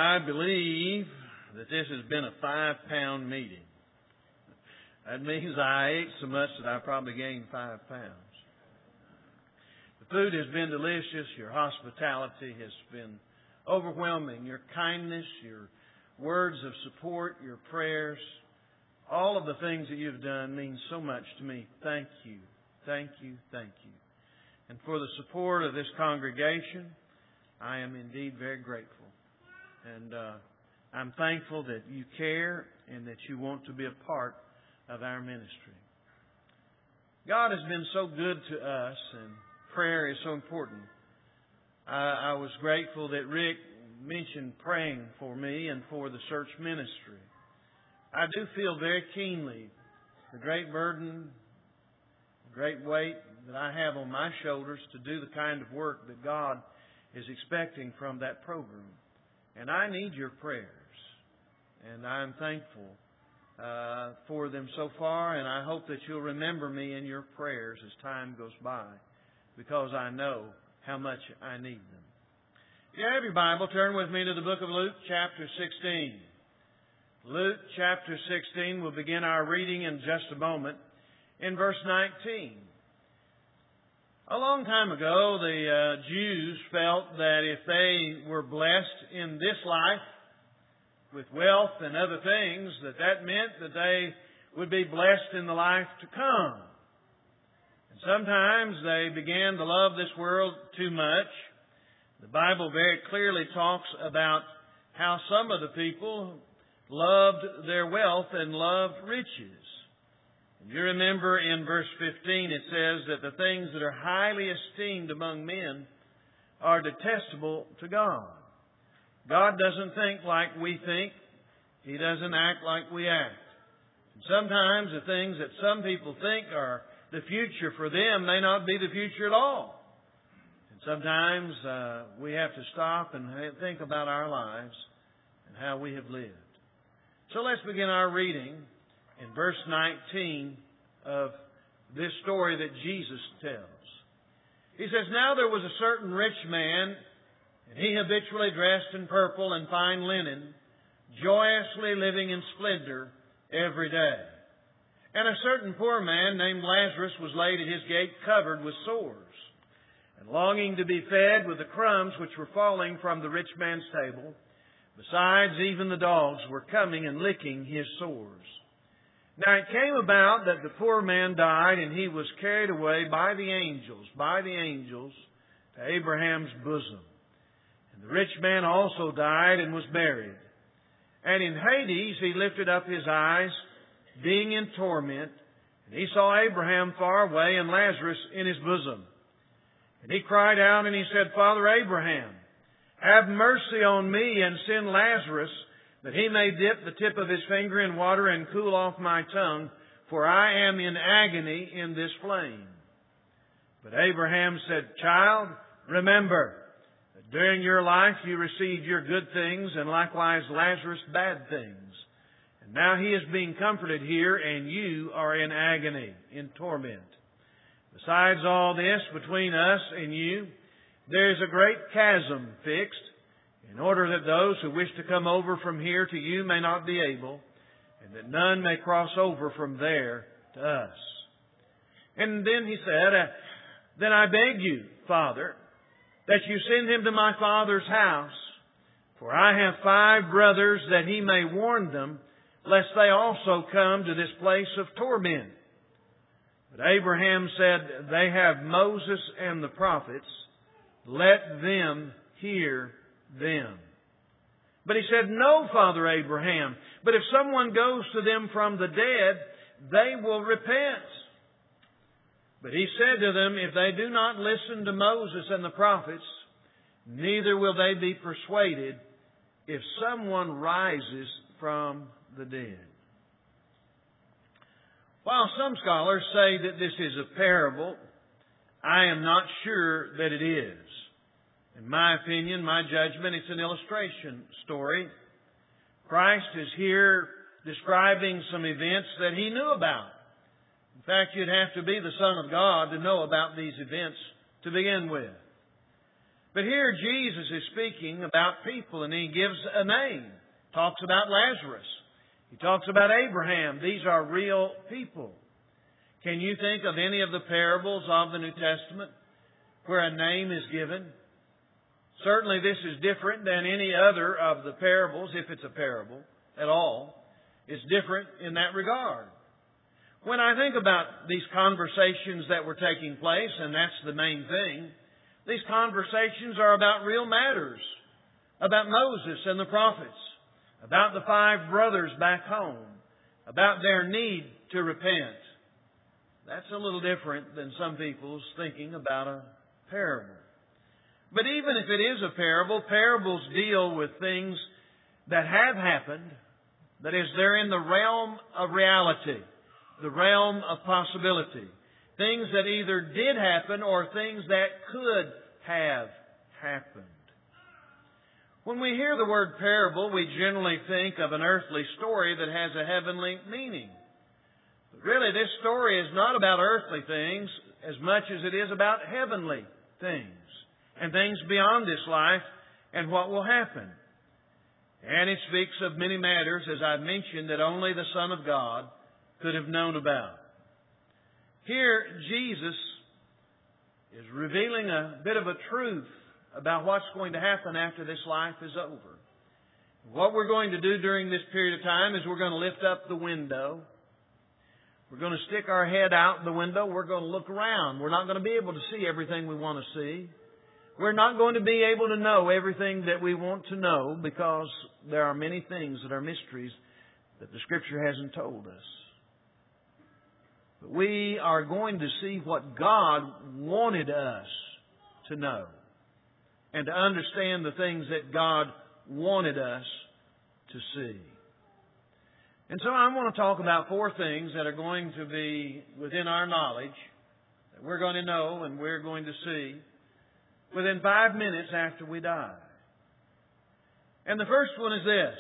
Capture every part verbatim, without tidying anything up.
I believe that this has been a five-pound meeting. That means I ate so much that I probably gained five pounds. The food has been delicious. Your hospitality has been overwhelming. Your kindness, your words of support, your prayers, all of the things that you've done mean so much to me. Thank you. Thank you. Thank you. And for the support of this congregation, I am indeed very grateful. And uh, I'm thankful that you care and that you want to be a part of our ministry. God has been so good to us, and prayer is so important. I, I was grateful that Rick mentioned praying for me and for the search ministry. I do feel very keenly the great burden, the great weight that I have on my shoulders to do the kind of work that God is expecting from that program. And I need your prayers. And I'm thankful uh, for them so far. And I hope that you'll remember me in your prayers as time goes by, because I know how much I need them. If you have your Bible, turn with me to the book of Luke, chapter sixteen. Luke, chapter sixteen. We'll begin our reading in just a moment in verse nineteen. A long time ago, the uh, Jews felt that if they were blessed in this life with wealth and other things, that that meant that they would be blessed in the life to come. And sometimes they began to love this world too much. The Bible very clearly talks about how some of the people loved their wealth and loved riches. You remember in verse fifteen it says that the things that are highly esteemed among men are detestable to God. God doesn't think like we think. He doesn't act like we act. And sometimes the things that some people think are the future for them may not be the future at all. And sometimes uh, we have to stop and think about our lives and how we have lived. So let's begin our reading in verse nineteen of this story that Jesus tells. He says, "Now there was a certain rich man, and he habitually dressed in purple and fine linen, joyously living in splendor every day. And a certain poor man named Lazarus was laid at his gate, covered with sores, and longing to be fed with the crumbs which were falling from the rich man's table. Besides, even the dogs were coming and licking his sores. Now it came about that the poor man died, and he was carried away by the angels, by the angels, to Abraham's bosom. And the rich man also died and was buried. And in Hades he lifted up his eyes, being in torment, and he saw Abraham far away and Lazarus in his bosom. And he cried out and he said, Father Abraham, have mercy on me and send Lazarus, that he may dip the tip of his finger in water and cool off my tongue, for I am in agony in this flame. But Abraham said, Child, remember that during your life you received your good things, and likewise Lazarus bad things. And now he is being comforted here, and you are in agony, in torment. Besides all this, between us and you, there is a great chasm fixed, in order that those who wish to come over from here to you may not be able, and that none may cross over from there to us. And then he said, Then I beg you, Father, that you send him to my father's house, for I have five brothers, that he may warn them, lest they also come to this place of torment. But Abraham said, They have Moses and the prophets. Let them hear them. But he said, No, Father Abraham, but if someone goes to them from the dead, they will repent. But he said to them, If they do not listen to Moses and the prophets, neither will they be persuaded if someone rises from the dead. While some scholars say that this is a parable, I am not sure that it is. In my opinion, my judgment, it's an illustration story. Christ is here describing some events that He knew about. In fact, you'd have to be the Son of God to know about these events to begin with. But here Jesus is speaking about people, and He gives a name. Talks about Lazarus. He talks about Abraham. These are real people. Can you think of any of the parables of the New Testament where a name is given? Certainly this is different than any other of the parables, if it's a parable at all. It's different in that regard. When I think about these conversations that were taking place, and that's the main thing, these conversations are about real matters, about Moses and the prophets, about the five brothers back home, about their need to repent. That's a little different than some people's thinking about a parable. But even if it is a parable, parables deal with things that have happened. That is, they're in the realm of reality, the realm of possibility. Things that either did happen or things that could have happened. When we hear the word parable, we generally think of an earthly story that has a heavenly meaning. But really, this story is not about earthly things as much as it is about heavenly things and things beyond this life and what will happen. And it speaks of many matters, as I've mentioned, that only the Son of God could have known about. Here, Jesus is revealing a bit of a truth about what's going to happen after this life is over. What we're going to do during this period of time is we're going to lift up the window. We're going to stick our head out the window. We're going to look around. We're not going to be able to see everything we want to see. We're not going to be able to know everything that we want to know because there are many things that are mysteries that the Scripture hasn't told us. But we are going to see what God wanted us to know and to understand the things that God wanted us to see. And so I want to talk about four things that are going to be within our knowledge, that we're going to know and we're going to see within five minutes after we die. And the first one is this.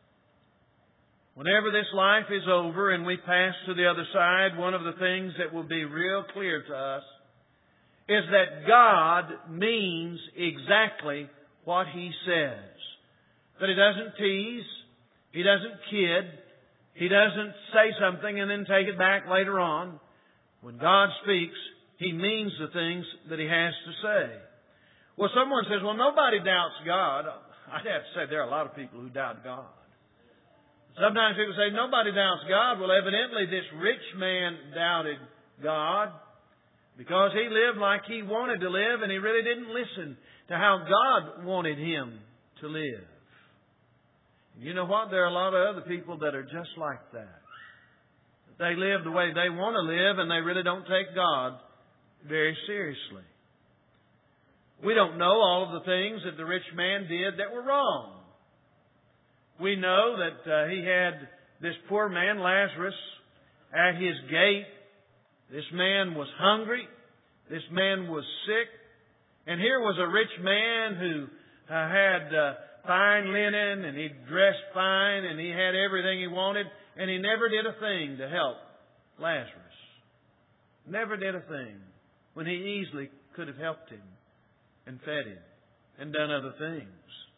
Whenever this life is over and we pass to the other side, one of the things that will be real clear to us is that God means exactly what He says. That He doesn't tease. He doesn't kid. He doesn't say something and then take it back later on. When God speaks, He means the things that He has to say. Well, someone says, well, nobody doubts God. I'd have to say there are a lot of people who doubt God. Sometimes people say, nobody doubts God. Well, evidently this rich man doubted God because he lived like he wanted to live and he really didn't listen to how God wanted him to live. You know what? There are a lot of other people that are just like that. They live the way they want to live and they really don't take God very seriously. We don't know all of the things that the rich man did that were wrong. We know that uh, he had this poor man, Lazarus, at his gate. This man was hungry. This man was sick. And here was a rich man who uh, had uh, fine linen and he dressed fine and he had everything he wanted and he never did a thing to help Lazarus. Never did a thing when he easily could have helped him and fed him and done other things.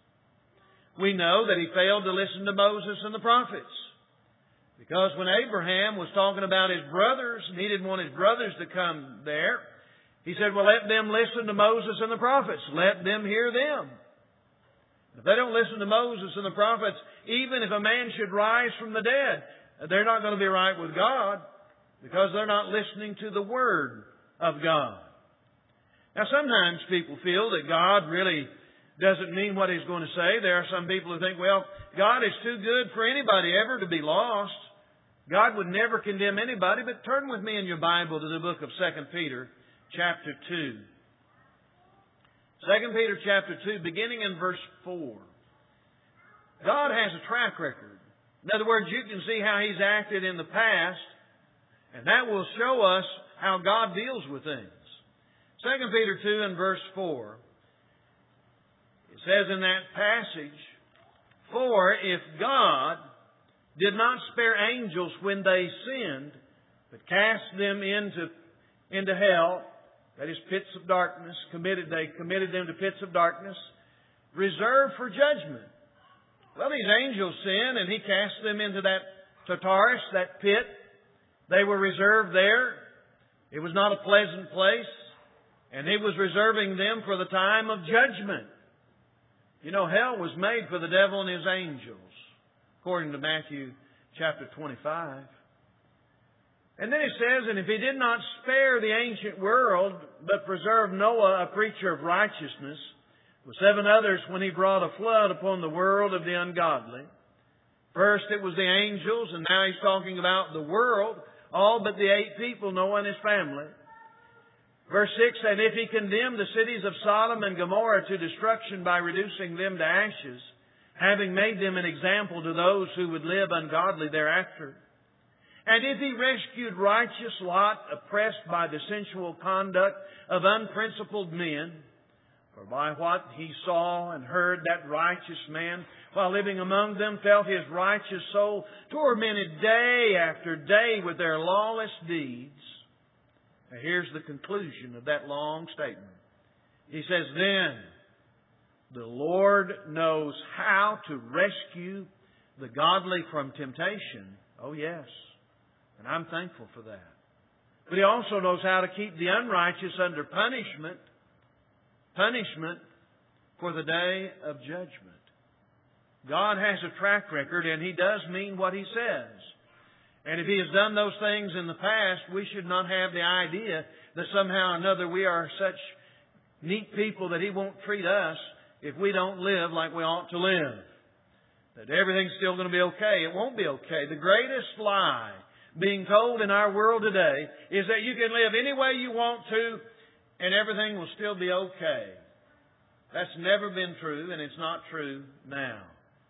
We know that he failed to listen to Moses and the prophets. Because when Abraham was talking about his brothers, and he didn't want his brothers to come there, he said, well, let them listen to Moses and the prophets. Let them hear them. If they don't listen to Moses and the prophets, even if a man should rise from the dead, they're not going to be right with God because they're not listening to the Word of God. Now, sometimes people feel that God really doesn't mean what He's going to say. There are some people who think, well, God is too good for anybody ever to be lost. God would never condemn anybody. But turn with me in your Bible to the book of Second Peter, chapter two. Second Peter, chapter two, beginning in verse four. God has a track record. In other words, you can see how He's acted in the past, and that will show us how God deals with things. Second Peter two and verse four. It says in that passage, for if God did not spare angels when they sinned, but cast them into, into hell, that is pits of darkness, committed, they committed them to pits of darkness, reserved for judgment. Well, these angels sinned, and He cast them into that Tartarus, that pit. They were reserved there. It was not a pleasant place, and He was reserving them for the time of judgment. You know, hell was made for the devil and his angels, according to Matthew chapter twenty-five. And then it says, and if He did not spare the ancient world, but preserved Noah, a preacher of righteousness, with seven others when He brought a flood upon the world of the ungodly. First it was the angels, and now He's talking about the world, all but the eight people, Noah and his family. Verse six, and if He condemned the cities of Sodom and Gomorrah to destruction by reducing them to ashes, having made them an example to those who would live ungodly thereafter. And if He rescued righteous Lot, oppressed by the sensual conduct of unprincipled men, for by what he saw and heard, that righteous man, while living among them, felt his righteous soul tormented day after day with their lawless deeds. Now here's the conclusion of that long statement. He says, then the Lord knows how to rescue the godly from temptation. Oh yes. And I'm thankful for that. But He also knows how to keep the unrighteous under punishment. Punishment for the day of judgment. God has a track record, and He does mean what He says. And if He has done those things in the past, we should not have the idea that somehow or another we are such neat people that He won't treat us if we don't live like we ought to live. That everything's still going to be okay. It won't be okay. The greatest lie being told in our world today is that you can live any way you want to and everything will still be okay. That's never been true, and it's not true now.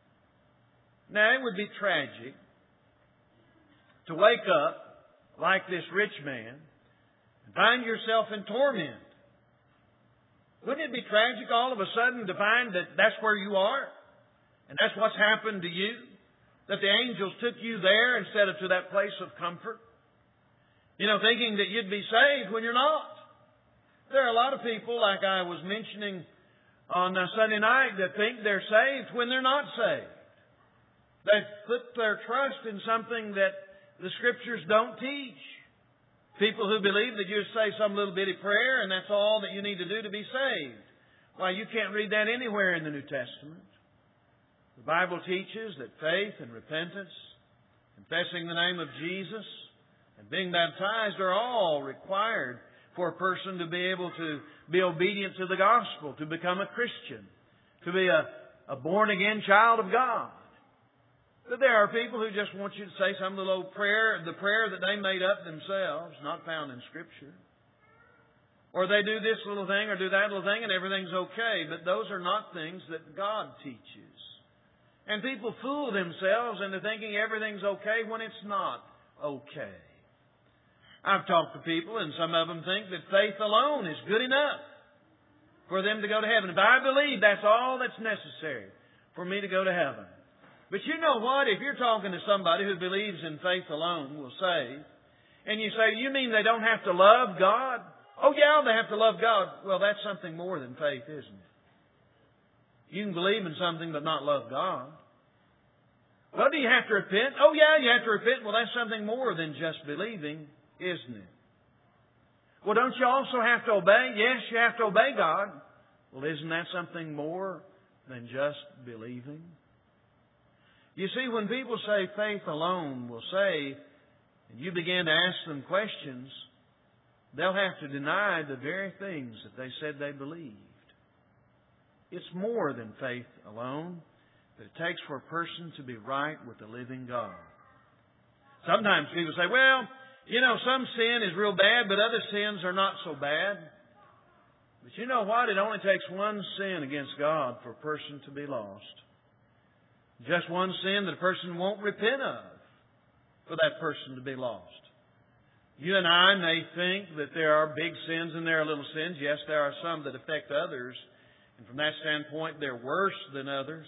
Now, it would be tragic to wake up like this rich man and find yourself in torment. Wouldn't it be tragic all of a sudden to find that that's where you are? And that's what's happened to you? That the angels took you there instead of to that place of comfort? You know, thinking that you'd be saved when you're not. There are a lot of people, like I was mentioning on Sunday night, that think they're saved when they're not saved. They put their trust in something that the Scriptures don't teach. People who believe that you say some little bitty prayer and that's all that you need to do to be saved. Why, you can't read that anywhere in the New Testament. The Bible teaches that faith and repentance, confessing the name of Jesus, and being baptized are all required for a person to be able to be obedient to the gospel, to become a Christian, to be a, a born-again child of God. But there are people who just want you to say some little old prayer, the prayer that they made up themselves, not found in Scripture. Or they do this little thing or do that little thing and everything's okay. But those are not things that God teaches. And people fool themselves into thinking everything's okay when it's not okay. I've talked to people, and some of them think that faith alone is good enough for them to go to heaven. If I believe that's all that's necessary for me to go to heaven. But you know what? If you're talking to somebody who believes in faith alone will save, and you say, you mean they don't have to love God? Oh yeah, they have to love God. Well, that's something more than faith, isn't it? You can believe in something but not love God. Well, do you have to repent? Oh yeah, you have to repent. Well, that's something more than just believing, isn't it? Well, don't you also have to obey? Yes, you have to obey God. Well, isn't that something more than just believing? You see, when people say faith alone will save, and you begin to ask them questions, they'll have to deny the very things that they said they believed. It's more than faith alone that it takes for a person to be right with the living God. Sometimes people say, well, you know, some sin is real bad, but other sins are not so bad. But you know what? It only takes one sin against God for a person to be lost. Just one sin that a person won't repent of for that person to be lost. You and I may think that there are big sins and there are little sins. Yes, there are some that affect others. And from that standpoint, they're worse than others.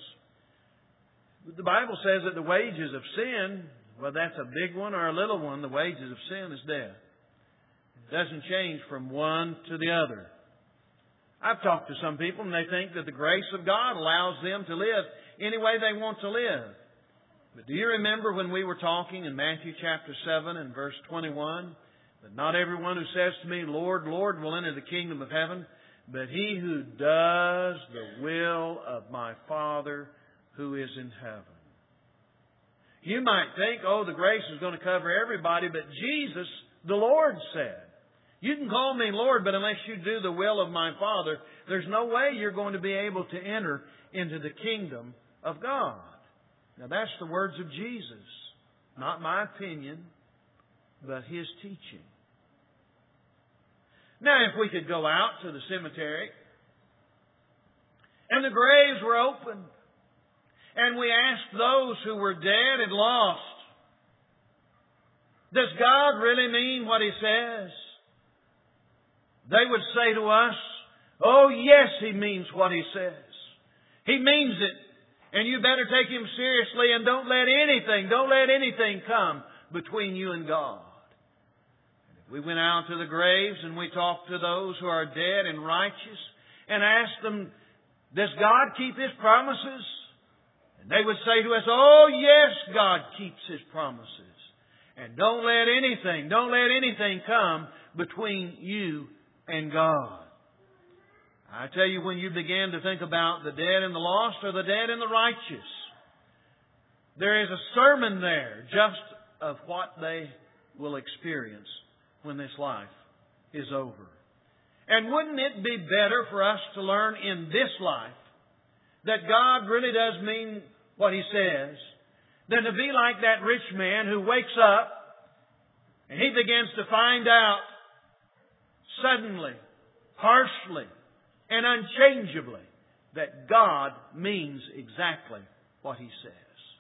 But the Bible says that the wages of sin, whether that's a big one or a little one, the wages of sin is death. doesn't change from one to the other. I've talked to some people and they think that the grace of God allows them to live any way they want to live. But do you remember when we were talking in Matthew chapter seven and verse twenty-one? That not everyone who says to me, Lord, Lord, will enter the kingdom of heaven, but he who does the will of my Father who is in heaven. You might think, oh, the grace is going to cover everybody, but Jesus, the Lord, said, you can call me Lord, but unless you do the will of my Father, there's no way you're going to be able to enter into the kingdom of God. Now that's the words of Jesus. Not my opinion, but His teaching. Now if we could go out to the cemetery and the graves were opened and we asked those who were dead and lost, does God really mean what He says? They would say to us, oh yes, He means what He says. He means it. And you better take Him seriously and don't let anything, don't let anything come between you and God. We went out to the graves and we talked to those who are dead and righteous and asked them, does God keep His promises? And they would say to us, oh yes, God keeps His promises. And don't let anything, don't let anything come between you and God. I tell you, when you begin to think about the dead and the lost or the dead and the righteous, there is a sermon there just of what they will experience when this life is over. And wouldn't it be better for us to learn in this life that God really does mean what He says than to be like that rich man who wakes up and he begins to find out suddenly, harshly, and unchangeably that God means exactly what He says.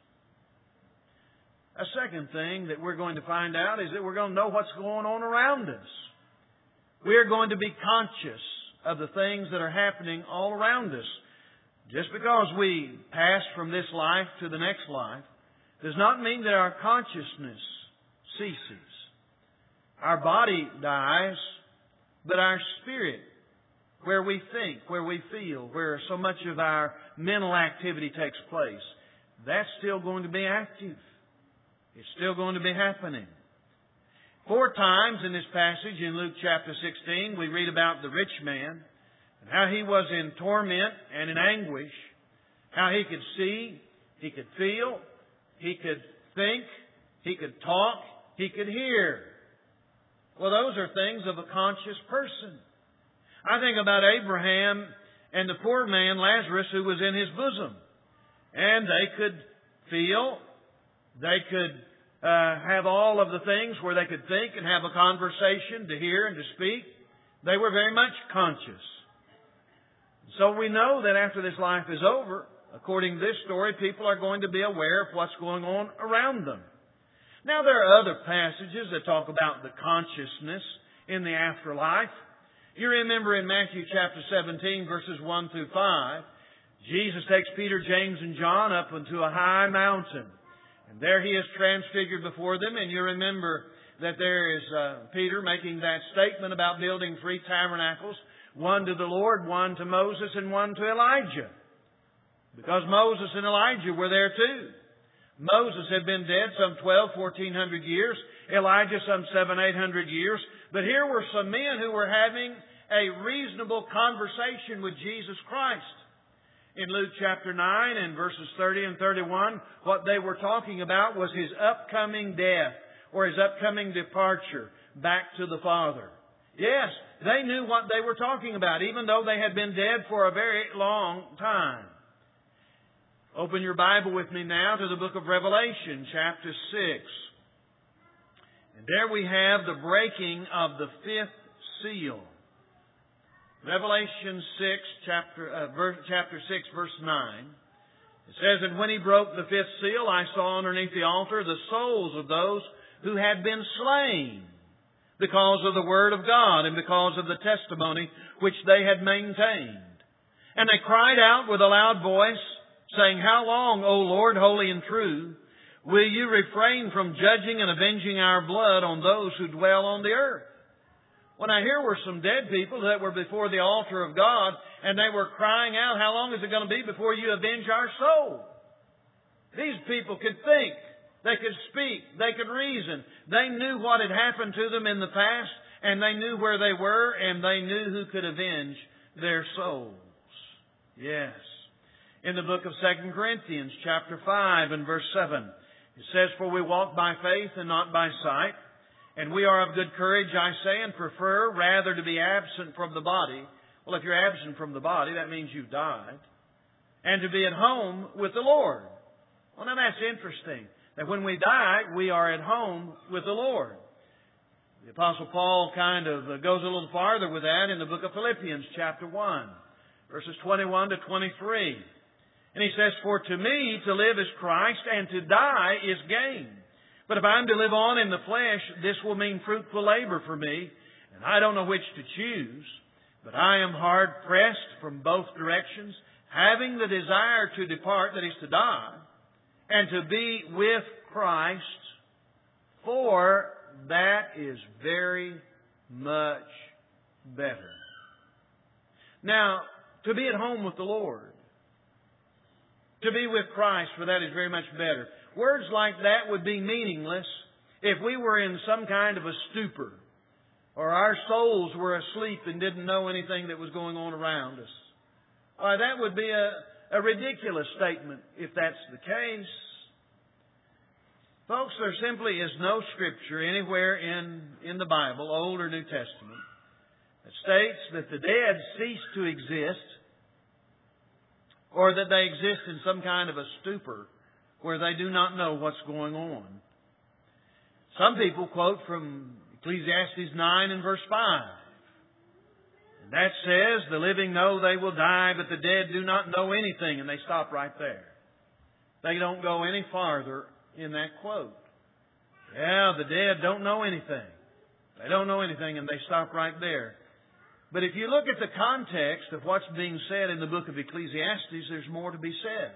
A second thing that we're going to find out is that we're going to know what's going on around us. We're going to be conscious of the things that are happening all around us. Just because we pass from this life to the next life does not mean that our consciousness ceases. Our body dies, but our spirit, where we think, where we feel, where so much of our mental activity takes place, that's still going to be active. It's still going to be happening. Four times in this passage in Luke chapter sixteen, we read about the rich man and how he was in torment and in anguish, how he could see, he could feel, he could think, he could talk, he could hear. Well, those are things of a conscious person. I think about Abraham and the poor man Lazarus who was in his bosom. And they could feel, they could uh, have all of the things where they could think and have a conversation, to hear and to speak. They were very much conscious. So we know that after this life is over, according to this story, people are going to be aware of what's going on around them. Now there are other passages that talk about the consciousness in the afterlife. You remember in Matthew chapter seventeen, verses one through five, Jesus takes Peter, James, and John up into a high mountain. And there He is transfigured before them. And you remember that there is uh, Peter making that statement about building three tabernacles, one to the Lord, one to Moses, and one to Elijah. Because Moses and Elijah were there too. Moses had been dead some twelve, fourteen hundred years. Elijah some seven, eight hundred years. But here were some men who were having a reasonable conversation with Jesus Christ. In Luke chapter nine and verses thirty and thirty-one, what they were talking about was His upcoming death or His upcoming departure back to the Father. Yes, they knew what they were talking about, even though they had been dead for a very long time. Open your Bible with me now to the book of Revelation, chapter six. And there we have the breaking of the fifth seal. Revelation six, chapter, uh, verse, chapter six, verse nine. It says, and when He broke the fifth seal, I saw underneath the altar the souls of those who had been slain because of the Word of God and because of the testimony which they had maintained. And they cried out with a loud voice, saying, how long, O Lord, holy and true, will You refrain from judging and avenging our blood on those who dwell on the earth? When I hear were some dead people that were before the altar of God, and they were crying out, how long is it going to be before you avenge our soul? These people could think. They could speak. They could reason. They knew what had happened to them in the past, and they knew where they were, and they knew who could avenge their souls. Yes. In the book of Second Corinthians, chapter five and verse seven, it says, "For we walk by faith and not by sight. And we are of good courage, I say, and prefer rather to be absent from the body." Well, if you're absent from the body, that means you've died. "And to be at home with the Lord." Well, now that's interesting. That when we die, we are at home with the Lord. The Apostle Paul kind of goes a little farther with that in the book of Philippians, chapter one, verses twenty-one to twenty-three. And he says, "For to me to live is Christ, and to die is gain. But if I'm to live on in the flesh, this will mean fruitful labor for me, and I don't know which to choose. But I am hard pressed from both directions, having the desire to depart," that is to die, "and to be with Christ, for that is very much better." Now, to be at home with the Lord, to be with Christ, for that is very much better. Words like that would be meaningless if we were in some kind of a stupor, or our souls were asleep and didn't know anything that was going on around us. Why, that would be a, a ridiculous statement if that's the case. Folks, there simply is no Scripture anywhere in, in the Bible, Old or New Testament, that states that the dead cease to exist, or that they exist in some kind of a stupor where they do not know what's going on. Some people quote from Ecclesiastes nine and verse five. And that says, "The living know they will die, but the dead do not know anything." And they stop right there. They don't go any farther in that quote. Yeah, the dead don't know anything. They don't know anything, and they stop right there. But if you look at the context of what's being said in the book of Ecclesiastes, there's more to be said.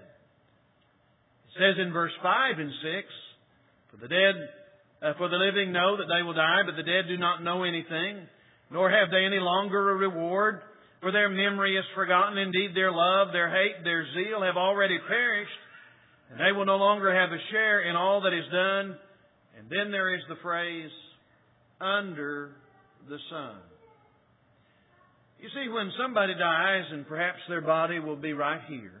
It says in verse five and six, "For the dead, uh, for the living know that they will die, but the dead do not know anything, nor have they any longer a reward. For their memory is forgotten. Indeed, their love, their hate, their zeal have already perished, and they will no longer have a share in all that is done." And then there is the phrase, "under the sun." You see, when somebody dies, and perhaps their body will be right here,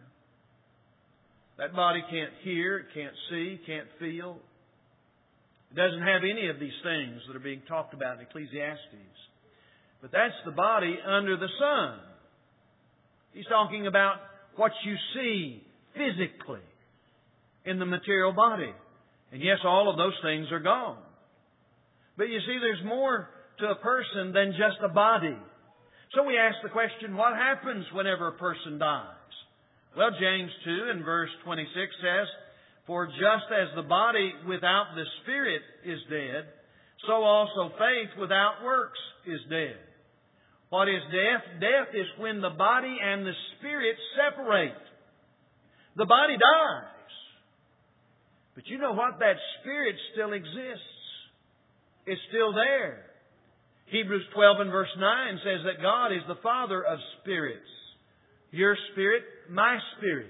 that body can't hear, it can't see, can't feel. It doesn't have any of these things that are being talked about in Ecclesiastes. But that's the body under the sun. He's talking about what you see physically in the material body. And yes, all of those things are gone. But you see, there's more to a person than just a body. So we ask the question, what happens whenever a person dies? Well, James two and verse twenty-six says, "For just as the body without the spirit is dead, so also faith without works is dead." What is death? Death is when the body and the spirit separate. The body dies. But you know what? That spirit still exists. It's still there. Hebrews twelve and verse nine says that God is the Father of spirits. Your spirit, my spirit.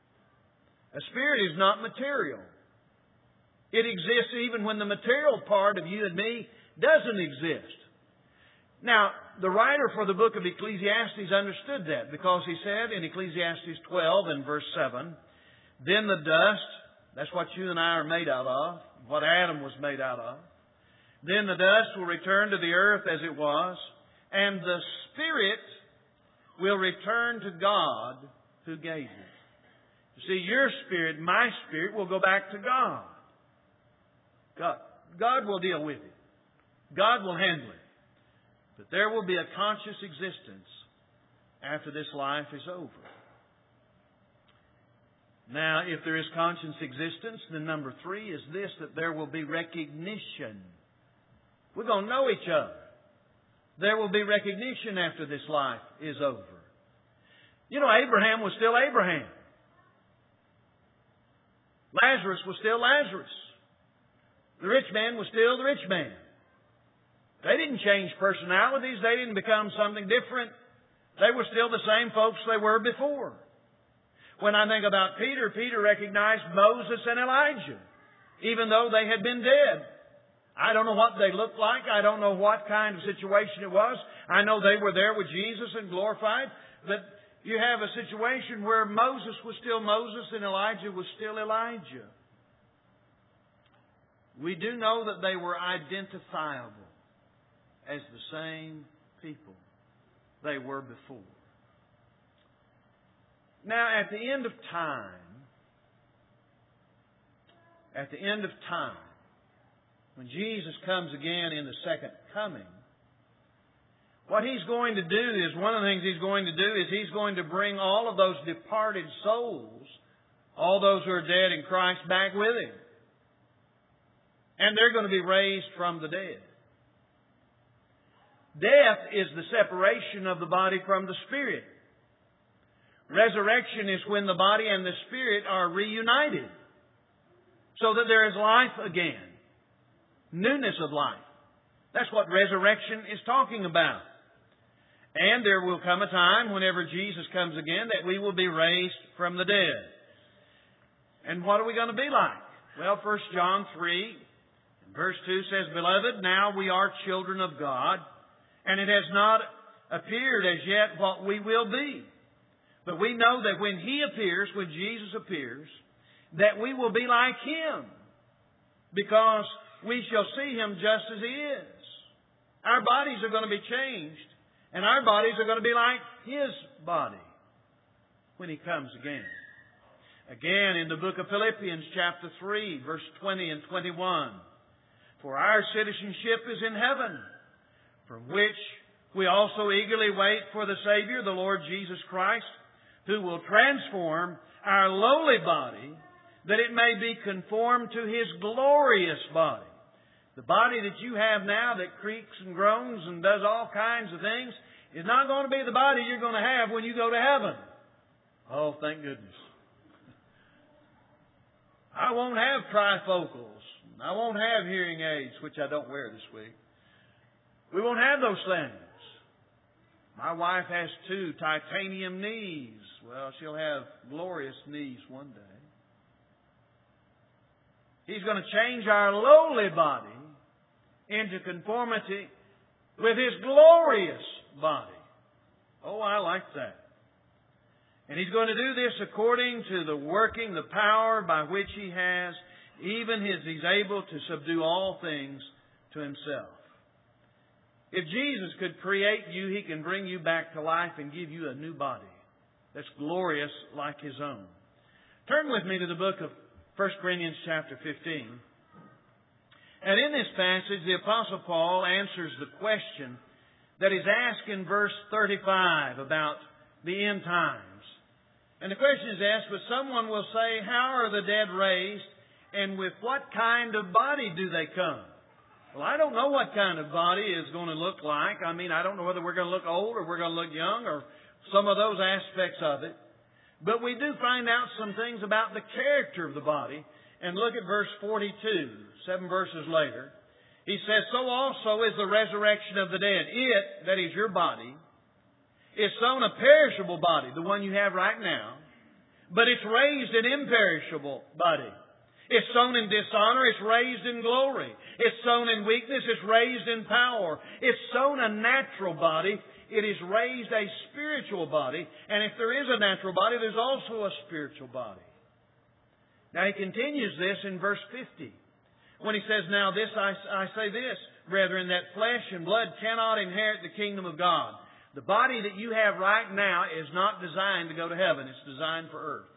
A spirit is not material. It exists even when the material part of you and me doesn't exist. Now, the writer for the book of Ecclesiastes understood that, because he said in Ecclesiastes twelve and verse seven, "Then the dust," that's what you and I are made out of, what Adam was made out of, "then the dust will return to the earth as it was, and the spirit will return to God who gave it." You see, your spirit, my spirit, will go back to God. God, God will deal with it. God will handle it. But there will be a conscious existence after this life is over. Now, if there is conscious existence, then number three is this, that there will be recognition. We're going to know each other. There will be recognition after this life is over. You know, Abraham was still Abraham. Lazarus was still Lazarus. The rich man was still the rich man. They didn't change personalities. They didn't become something different. They were still the same folks they were before. When I think about Peter, Peter recognized Moses and Elijah, even though they had been dead. I don't know what they looked like. I don't know what kind of situation it was. I know they were there with Jesus and glorified. But you have a situation where Moses was still Moses and Elijah was still Elijah. We do know that they were identifiable as the same people they were before. Now, at the end of time, at the end of time, when Jesus comes again in the second coming, what He's going to do is, one of the things He's going to do is He's going to bring all of those departed souls, all those who are dead in Christ, back with Him. And they're going to be raised from the dead. Death is the separation of the body from the spirit. Resurrection is when the body and the spirit are reunited, so that there is life again. Newness of life. That's what resurrection is talking about. And there will come a time, whenever Jesus comes again, that we will be raised from the dead. And what are we going to be like? Well, First John three, verse two says, Beloved, now we are children of God, and it has not appeared as yet what we will be. But we know that when He appears, when Jesus appears, that we will be like Him, because we shall see Him just as He is. Our bodies are going to be changed, and our bodies are going to be like His body when He comes again. Again, in the book of Philippians chapter three, verse twenty and twenty-one, For our citizenship is in heaven, from which we also eagerly wait for the Savior, the Lord Jesus Christ, who will transform our lowly body, that it may be conformed to His glorious body. The body that you have now that creaks and groans and does all kinds of things is not going to be the body you're going to have when you go to heaven. Oh, thank goodness. I won't have trifocals. I won't have hearing aids, which I don't wear this week. We won't have those things. My wife has two titanium knees. Well, she'll have glorious knees one day. He's going to change our lowly body into conformity with His glorious body. Oh, I like that. And He's going to do this according to the working, the power by which He has, even as He's able to subdue all things to Himself. If Jesus could create you, He can bring you back to life and give you a new body that's glorious like His own. Turn with me to the book of First Corinthians chapter fifteen. And in this passage, the Apostle Paul answers the question that is asked in verse thirty-five about the end times. And the question is asked, but someone will say, how are the dead raised, and with what kind of body do they come? Well, I don't know what kind of body is going to look like. I mean, I don't know whether we're going to look old or we're going to look young or some of those aspects of it. But we do find out some things about the character of the body. And look at verse forty-two, seven verses later. He says, so also is the resurrection of the dead. It, that is your body, is sown a perishable body, the one you have right now, but it's raised an imperishable body. It's sown in dishonor, it's raised in glory. It's sown in weakness, it's raised in power. It's sown a natural body, it is raised a spiritual body. And if there is a natural body, there's also a spiritual body. Now he continues this in verse fifty. When he says, now this I, I say this, brethren, that flesh and blood cannot inherit the kingdom of God. The body that you have right now is not designed to go to heaven. It's designed for earth.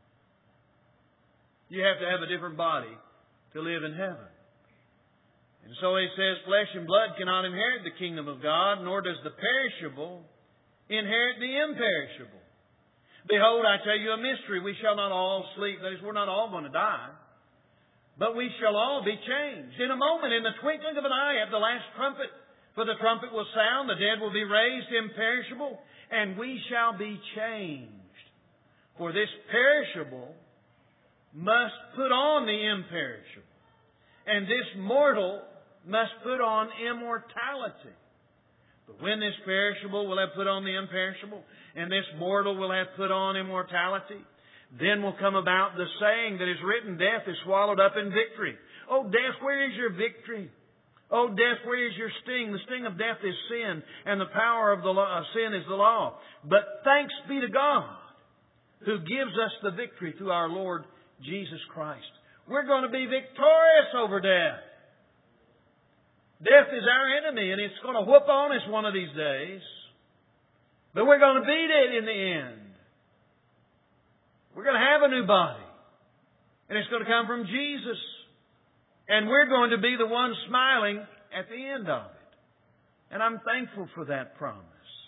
You have to have a different body to live in heaven. And so he says, flesh and blood cannot inherit the kingdom of God, nor does the perishable inherit the imperishable. Behold, I tell you a mystery. We shall not all sleep. That is, we're not all going to die. But we shall all be changed. In a moment, in the twinkling of an eye, at the last trumpet. For the trumpet will sound, the dead will be raised imperishable, and we shall be changed. For this perishable must put on the imperishable, and this mortal must put on immortality. But when this perishable will have put on the imperishable, and this mortal will have put on immortality, then will come about the saying that is written, death is swallowed up in victory. Oh, death, where is your victory? Oh, death, where is your sting? The sting of death is sin, and the power of the law, of sin is the law. But thanks be to God, who gives us the victory through our Lord Jesus Christ. We're going to be victorious over death. Death is our enemy, and it's going to whoop on us one of these days. But we're going to beat it in the end. We're going to have a new body. And it's going to come from Jesus. And we're going to be the ones smiling at the end of it. And I'm thankful for that promise.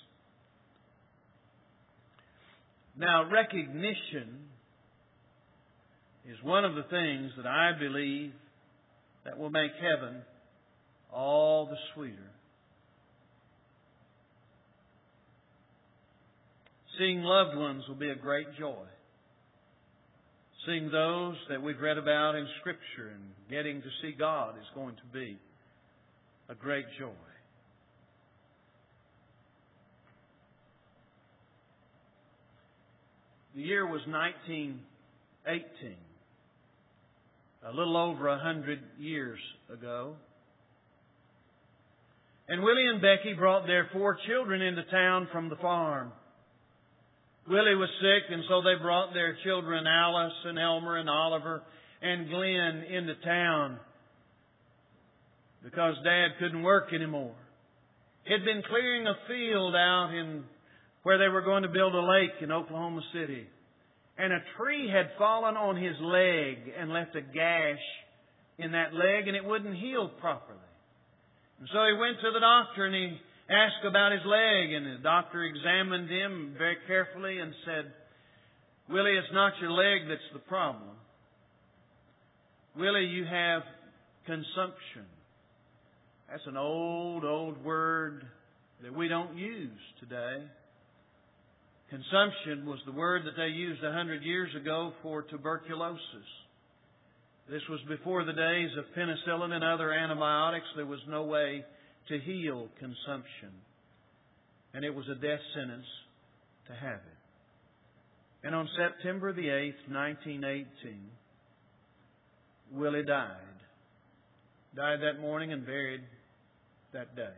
Now, recognition is one of the things that I believe that will make heaven all the sweeter. Seeing loved ones will be a great joy. Seeing those that we've read about in Scripture and getting to see God is going to be a great joy. The year was nineteen eighteen, a little over a hundred years ago. And Willie and Becky brought their four children into town from the farm. Willie was sick, and so they brought their children, Alice and Elmer and Oliver and Glenn, into town because Dad couldn't work anymore. He'd been clearing a field out in where they were going to build a lake in Oklahoma City. And a tree had fallen on his leg and left a gash in that leg, and it wouldn't heal properly. And so he went to the doctor and he asked about his leg, and the doctor examined him very carefully and said, Willie, it's not your leg that's the problem. Willie, you have consumption. That's an old, old word that we don't use today. Consumption was the word that they used a hundred years ago for tuberculosis. This was before the days of penicillin and other antibiotics. There was no way to heal consumption. And it was a death sentence to have it. And on September the eighth, nineteen eighteen, Willie died. Died that morning and buried that day.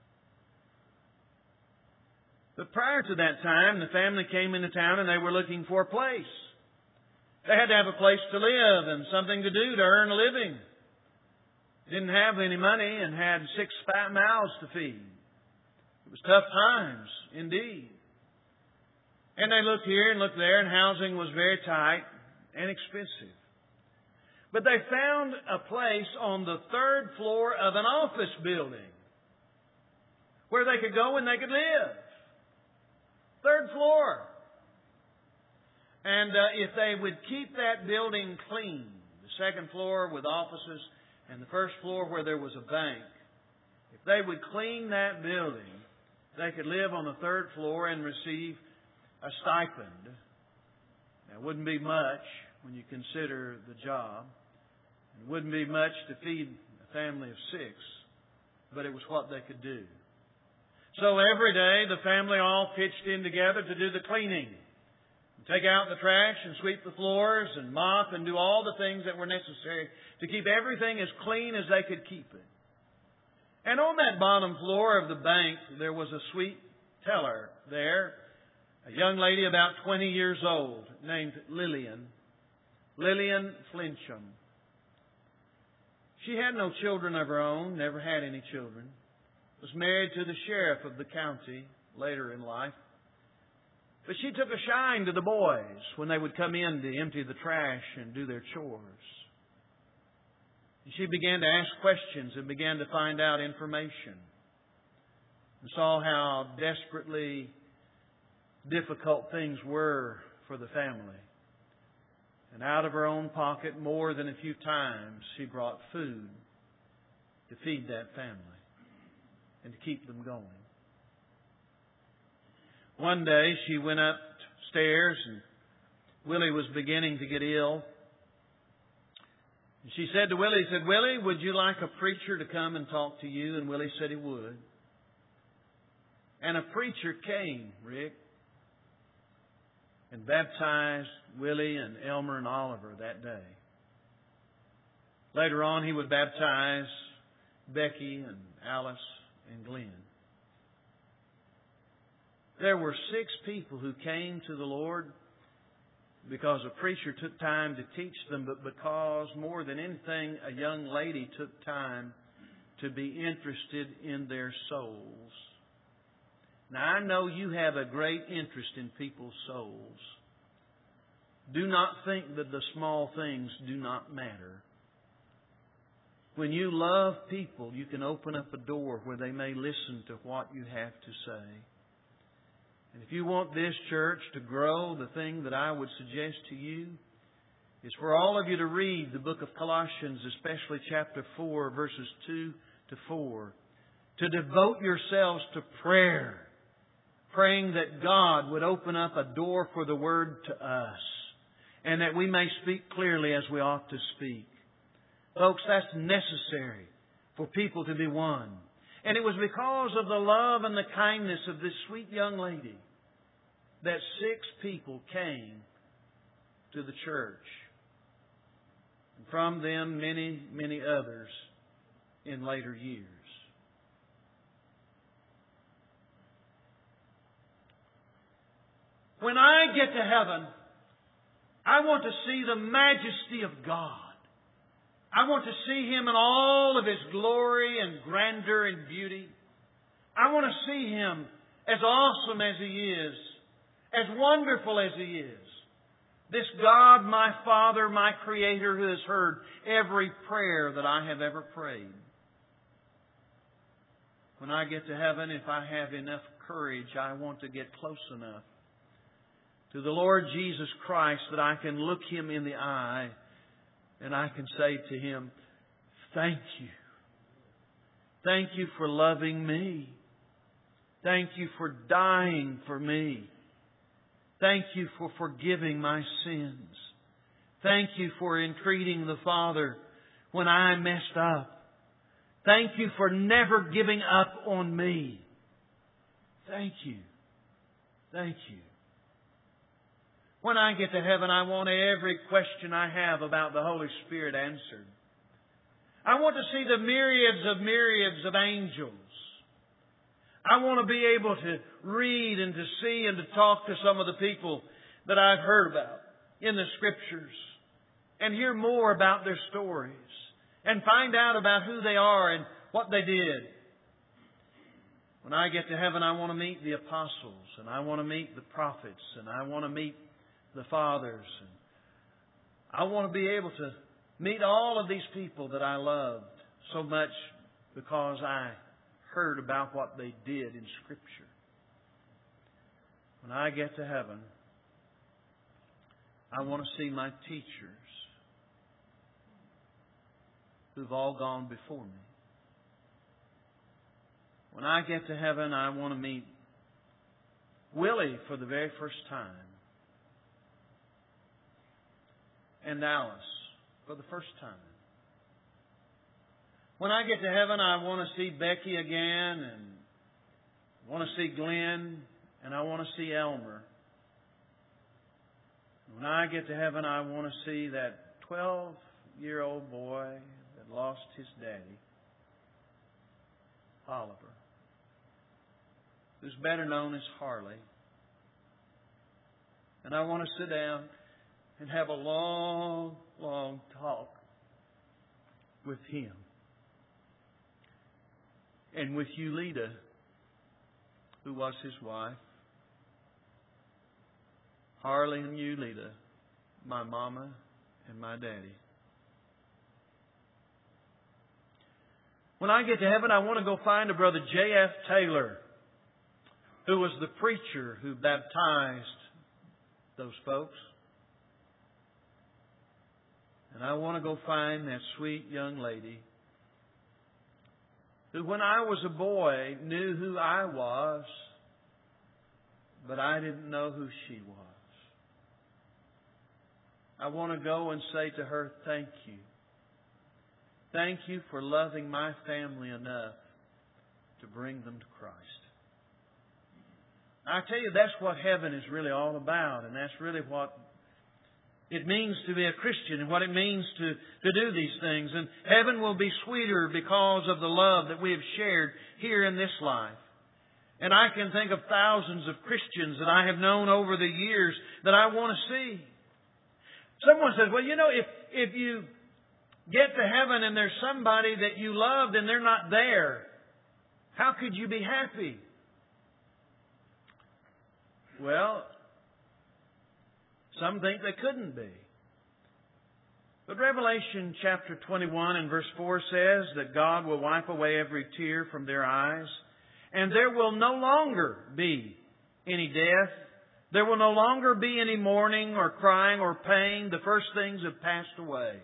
But prior to that time, the family came into town and they were looking for a place. They had to have a place to live and something to do to earn a living. Didn't have any money and had six fat mouths to feed. It was tough times, indeed. And they looked here and looked there, and housing was very tight and expensive. But they found a place on the third floor of an office building where they could go and they could live. Third floor. And uh, if they would keep that building clean, the second floor with offices and the first floor where there was a bank, if they would clean that building, they could live on the third floor and receive a stipend. Now, it wouldn't be much when you consider the job. It wouldn't be much to feed a family of six, but it was what they could do. So every day the family all pitched in together to do the cleaning. Take out the trash and sweep the floors and mop and do all the things that were necessary to keep everything as clean as they could keep it. And on that bottom floor of the bank, there was a sweet teller there, a young lady about twenty years old named Lillian, Lillian Flinchum. She had no children of her own, never had any children. Was married to the sheriff of the county later in life. But she took a shine to the boys when they would come in to empty the trash and do their chores. And she began to ask questions and began to find out information. And saw how desperately difficult things were for the family. And out of her own pocket, more than a few times, she brought food to feed that family and to keep them going. One day she went upstairs and Willie was beginning to get ill. She said to Willie, he said, Willie, would you like a preacher to come and talk to you? And Willie said he would. And a preacher came, Rick, and baptized Willie and Elmer and Oliver that day. Later on, he would baptize Becky and Alice and Glenn. There were six people who came to the Lord because a preacher took time to teach them, but because more than anything, a young lady took time to be interested in their souls. Now, I know you have a great interest in people's souls. Do not think that the small things do not matter. When you love people, you can open up a door where they may listen to what you have to say. And if you want this church to grow, the thing that I would suggest to you is for all of you to read the book of Colossians, especially chapter four, verses two to four. To devote yourselves to prayer, praying that God would open up a door for the Word to us, and that we may speak clearly as we ought to speak. Folks, that's necessary for people to be won. And it was because of the love and the kindness of this sweet young lady that six people came to the church. And from them, many, many others in later years. When I get to heaven, I want to see the majesty of God. I want to see Him in all of His glory and grandeur and beauty. I want to see Him as awesome as He is, as wonderful as He is. This God, my Father, my Creator, who has heard every prayer that I have ever prayed. When I get to heaven, if I have enough courage, I want to get close enough to the Lord Jesus Christ that I can look Him in the eye and I can say to Him, thank you. Thank you for loving me. Thank you for dying for me. Thank you for forgiving my sins. Thank you for entreating the Father when I messed up. Thank you for never giving up on me. Thank you. Thank you. When I get to heaven, I want every question I have about the Holy Spirit answered. I want to see the myriads of myriads of angels. I want to be able to read and to see and to talk to some of the people that I've heard about in the Scriptures and hear more about their stories and find out about who they are and what they did. When I get to heaven, I want to meet the apostles and I want to meet the prophets and I want to meet the fathers. And I want to be able to meet all of these people that I loved so much because I heard about what they did in Scripture. When I get to heaven, I want to see my teachers who've all gone before me. When I get to heaven, I want to meet Willie for the very first time. And Alice for the first time. When I get to heaven, I want to see Becky again, and I want to see Glenn, and I want to see Elmer. When I get to heaven, I want to see that twelve-year-old boy that lost his daddy, Oliver, who's better known as Harley. And I want to sit down and have a long, long talk with him. And with Eulita, who was his wife. Harley and Eulita, my mama and my daddy. When I get to heaven, I want to go find a brother J F Taylor, who was the preacher who baptized those folks. And I want to go find that sweet young lady who, when I was a boy, knew who I was, but I didn't know who she was. I want to go and say to her, thank you. Thank you for loving my family enough to bring them to Christ. I tell you, that's what heaven is really all about, and that's really what it means to be a Christian and what it means to, to do these things. And heaven will be sweeter because of the love that we have shared here in this life. And I can think of thousands of Christians that I have known over the years that I want to see. Someone says, well, you know, if, if you get to heaven and there's somebody that you loved and they're not there, how could you be happy? Well, some think they couldn't be. But Revelation chapter twenty-one and verse four says that God will wipe away every tear from their eyes, and there will no longer be any death. There will no longer be any mourning or crying or pain. The first things have passed away.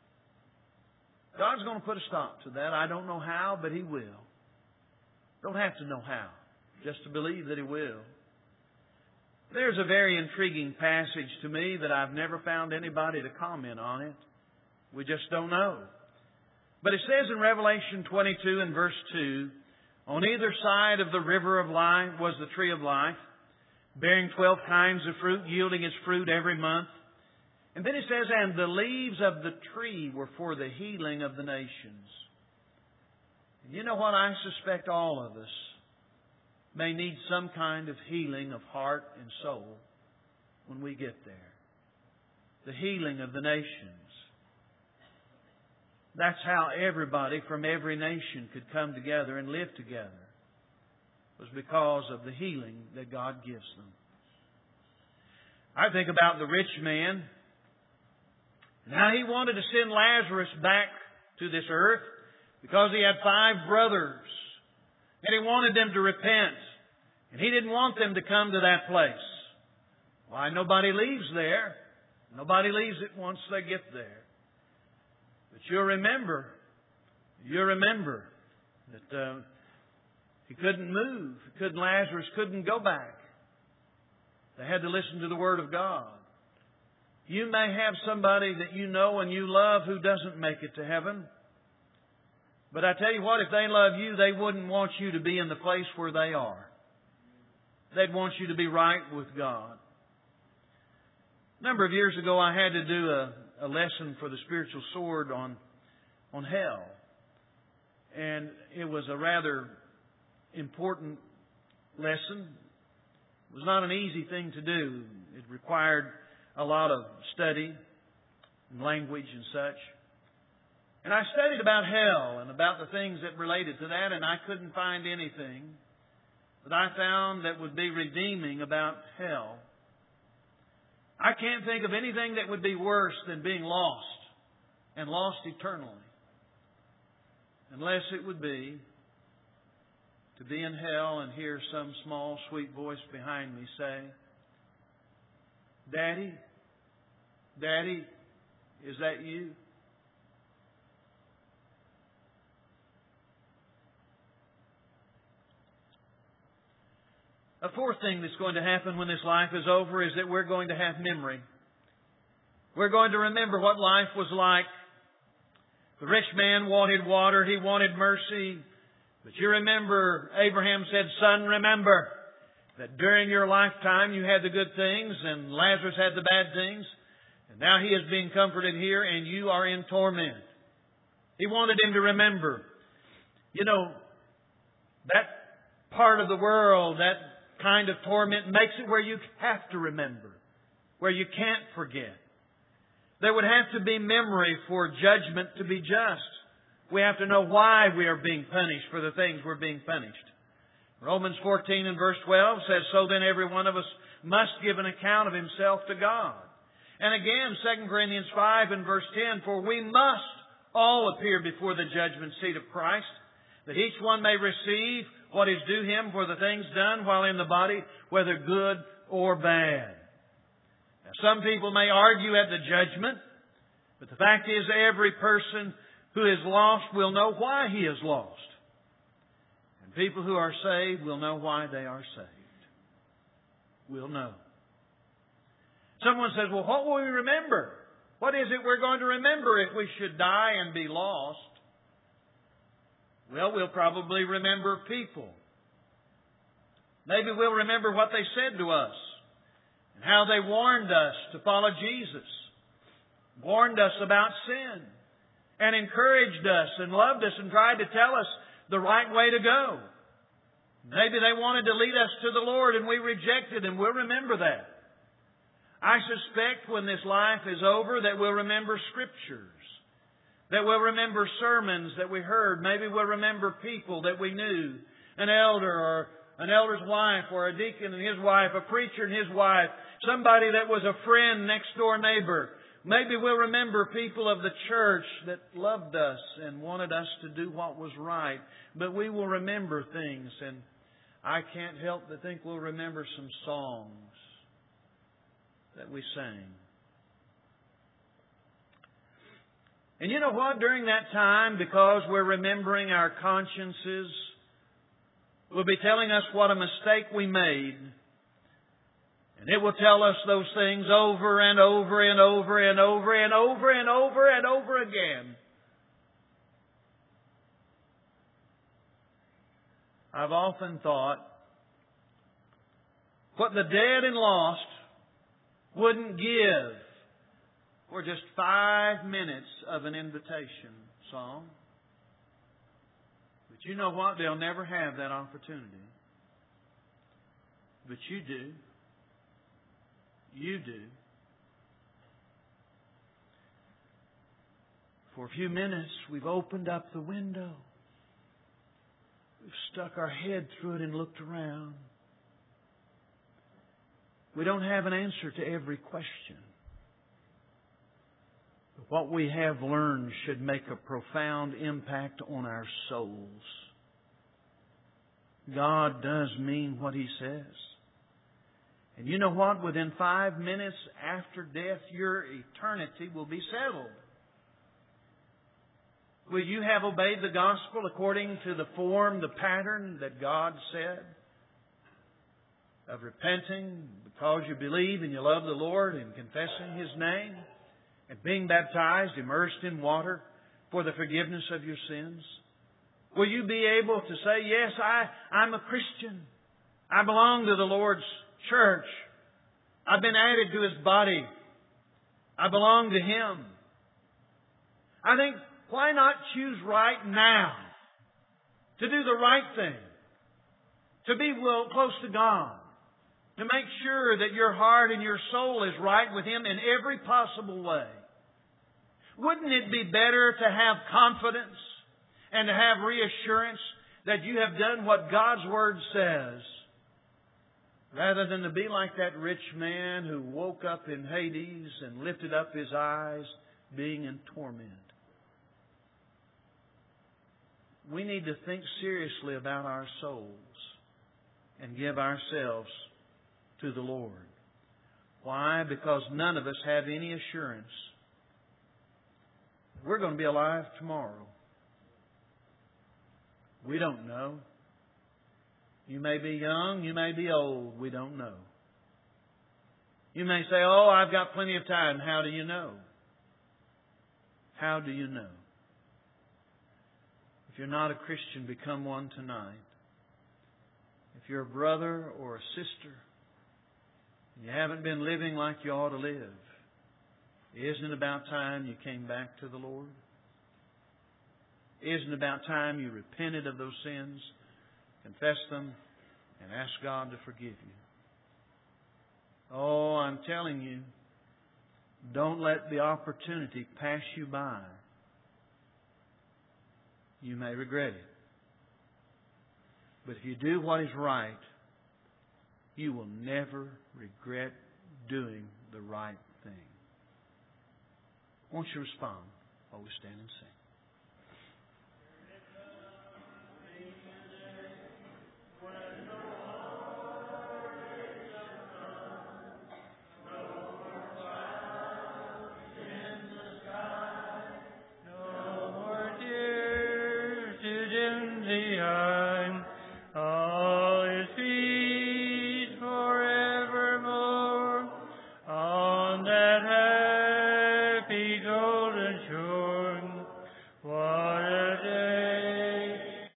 God's going to put a stop to that. I don't know how, but He will. Don't have to know how, just to believe that He will. There's a very intriguing passage to me that I've never found anybody to comment on it. We just don't know. But it says in Revelation twenty-two and verse two, on either side of the river of life was the tree of life, bearing twelve kinds of fruit, yielding its fruit every month. And then it says, and the leaves of the tree were for the healing of the nations. And you know what? I suspect all of us may need some kind of healing of heart and soul when we get there. The healing of the nations. That's how everybody from every nation could come together and live together. It was because of the healing that God gives them. I think about the rich man and how he wanted to send Lazarus back to this earth because he had five brothers. And He wanted them to repent. And He didn't want them to come to that place. Why, nobody leaves there. Nobody leaves it once they get there. But you'll remember, you'll remember that uh, he couldn't move. He couldn't, Lazarus couldn't go back. They had to listen to the Word of God. You may have somebody that you know and you love who doesn't make it to heaven. But I tell you what, if they love you, they wouldn't want you to be in the place where they are. They'd want you to be right with God. A number of years ago, I had to do a, a lesson for the spiritual sword on, on hell. And it was a rather important lesson. It was not an easy thing to do. It required a lot of study and language and such. And I studied about hell and about the things that related to that, and I couldn't find anything that I found that would be redeeming about hell. I can't think of anything that would be worse than being lost and lost eternally. Unless it would be to be in hell and hear some small, sweet voice behind me say, Daddy, Daddy, is that you? A fourth thing that's going to happen when this life is over is that we're going to have memory. We're going to remember what life was like. The rich man wanted water. He wanted mercy. But you remember, Abraham said, Son, remember that during your lifetime you had the good things and Lazarus had the bad things. And now he is being comforted here and you are in torment. He wanted him to remember. You know, that part of the world, that kind of torment makes it where you have to remember, where you can't forget. There would have to be memory for judgment to be just. We have to know why we are being punished for the things we're being punished. Romans fourteen and verse twelve says, So then every one of us must give an account of himself to God. And again, Second Corinthians five and verse ten, For we must all appear before the judgment seat of Christ, that each one may receive what is due him for the things done while in the body, whether good or bad. Now, some people may argue at the judgment, but the fact is every person who is lost will know why he is lost. And people who are saved will know why they are saved. We'll know. Someone says, well, what will we remember? What is it we're going to remember if we should die and be lost? Well, we'll probably remember people. Maybe we'll remember what they said to us and how they warned us to follow Jesus, warned us about sin, and encouraged us and loved us and tried to tell us the right way to go. Maybe they wanted to lead us to the Lord and we rejected them. We'll remember that. I suspect when this life is over that we'll remember Scriptures, that we'll remember sermons that we heard. Maybe we'll remember people that we knew, an elder or an elder's wife or a deacon and his wife, a preacher and his wife, somebody that was a friend, next door neighbor. Maybe we'll remember people of the church that loved us and wanted us to do what was right. But we will remember things, and I can't help but think we'll remember some songs that we sang. And you know what? During that time, because we're remembering our consciences, will be telling us what a mistake we made. And it will tell us those things over and over and over and over and over and over and over again. I've often thought what the dead and lost wouldn't give for just five minutes of an invitation song. But you know what? They'll never have that opportunity. But you do. You do. For a few minutes, we've opened up the window. We've stuck our head through it and looked around. We don't have an answer to every question. But what we have learned should make a profound impact on our souls. God does mean what He says. And you know what? Within five minutes after death, your eternity will be settled. Will you have obeyed the gospel according to the form, the pattern that God said? Of repenting because you believe and you love the Lord and confessing His name and being baptized, immersed in water for the forgiveness of your sins? Will you be able to say, yes, I, I'm a Christian. I belong to the Lord's church. I've been added to His body. I belong to Him. I think, why not choose right now to do the right thing? To be well close to God. To make sure that your heart and your soul is right with Him in every possible way. Wouldn't it be better to have confidence and to have reassurance that you have done what God's Word says, rather than to be like that rich man who woke up in Hades and lifted up his eyes being in torment? We need to think seriously about our souls and give ourselves to the Lord. Why? Because none of us have any assurance we're going to be alive tomorrow. We don't know. You may be young, you may be old, we don't know. You may say, oh, I've got plenty of time. How do you know? How do you know? If you're not a Christian, become one tonight. If you're a brother or a sister, and you haven't been living like you ought to live, isn't it about time you came back to the Lord? Isn't it about time you repented of those sins, confessed them, and asked God to forgive you? Oh, I'm telling you, don't let the opportunity pass you by. You may regret it. But if you do what is right, you will never regret doing the right thing. Won't you respond while we stand and sing? Yeah.